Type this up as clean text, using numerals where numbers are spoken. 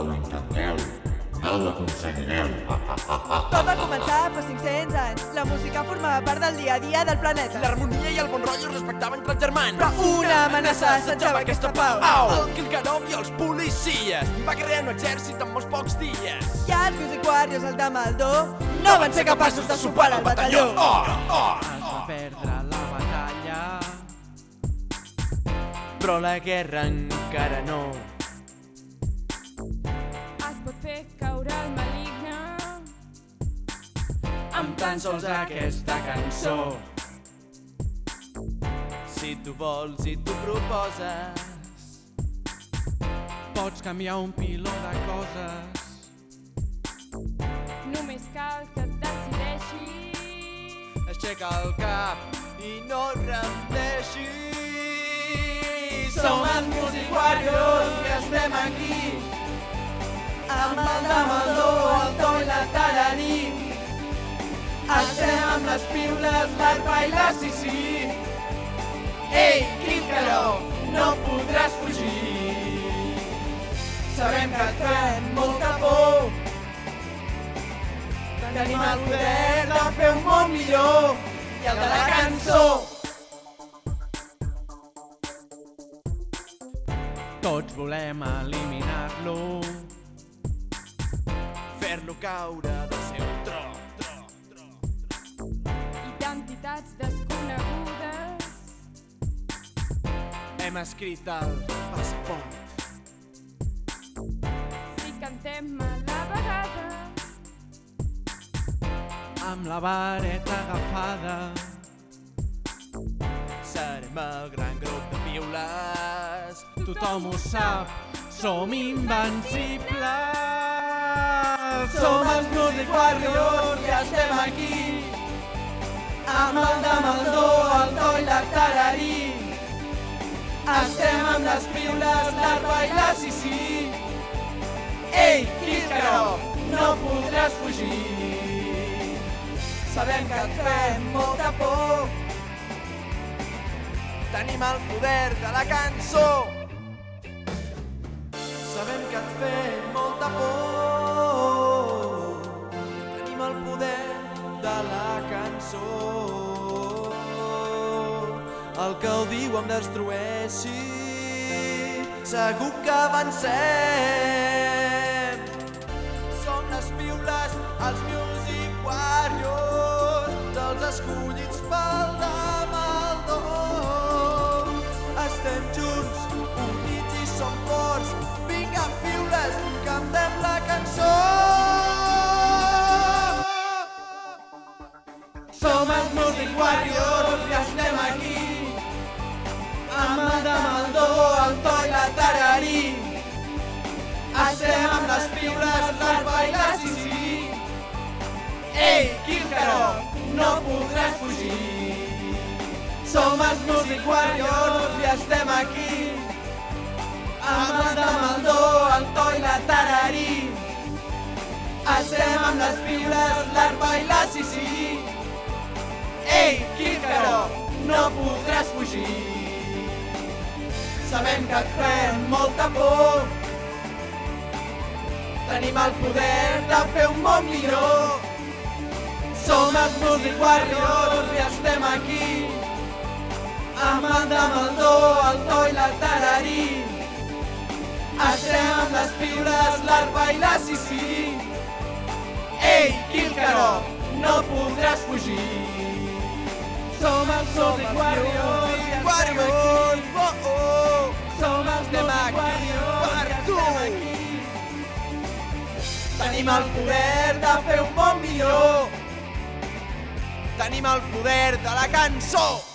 ho intenteu, no ho aconseguireu. Tot va començar fa 500 anys. La música formava part del dia a dia del planeta. L'harmonia i el bon rotllo es respectaven entre els germans. Però una amenaça assetjava aquesta pau. El Kilkarov i els policies va crear un exèrcit en molts pocs dies. I els Music Warriors, el de Maldó, no van ser capaços de superar el batalló. Es va perdre la batalla, però la guerra encara no. Es pot fer caure el maligne Amb tan sols aquesta cançó. Si tu vols i tu proposes, pots canviar un piló de coses. Només cal que et decideixis. Aixeca el cap i no et rendeixis. Som els Music Warriors i estem aquí, amb el de Maldó, el to i la tararí. Estem amb les piules, l'arpa i la sisí. Ei, Kilkarov, no podràs fugir. Sabem que et fem molta por. Tenim el poder de fer un món millor i el de la cançó. Tots volem eliminar-lo, fer-lo caure del seu tro. Identitats desconegudes. Hem escrit el passaport. Si cantem a la vegada, Amb la vareta agafada, serem el gran grup de piules. Tothom ho sap, som invencibles. Som els Music Warriors i estem aquí, amb el de Maldó, el to i la tararí. Estem amb les piules, l'arpa i la sisí. Ei, Kilkarov, no podràs fugir. Sabem que et fem molta por. Tenim el poder de la cançó. Sabem que et fem molta por. Tenim el poder de la cançó. El que ho diu em destrueixi, segur que avancem. Som les piules, els Music Warriors, dels escollits pel de Maldó. Estem junts, units i som forts. Vinga, piules, cantem la cançó. Som els Music Warriors i estem aquí, amb el de Maldó, el to i la tararí. Estem amb les piules, l'arpa i la sisí. Ei, Kilkarov, no podràs fugir. Som els Music Warriors i estem aquí, amb el de Maldó, el to i la tararí. Estem amb les piules, l'arpa i la sisí. Ei, Kilkarov, no podràs fugir. Sabem que et fem molta por. Tenim el poder de fer un món millor. Som els Music Warriors i estem aquí, amb el de Maldó, el to i la tararí. Estem amb les piules, l'arpa i la sisí. Ei, Kilkarov, no podràs fugir. Som els Music Warriors i estem aquí. Som els Music Warriors i estem aquí. Tenim el poder de fer un món millor. Tenim el poder de la cançó.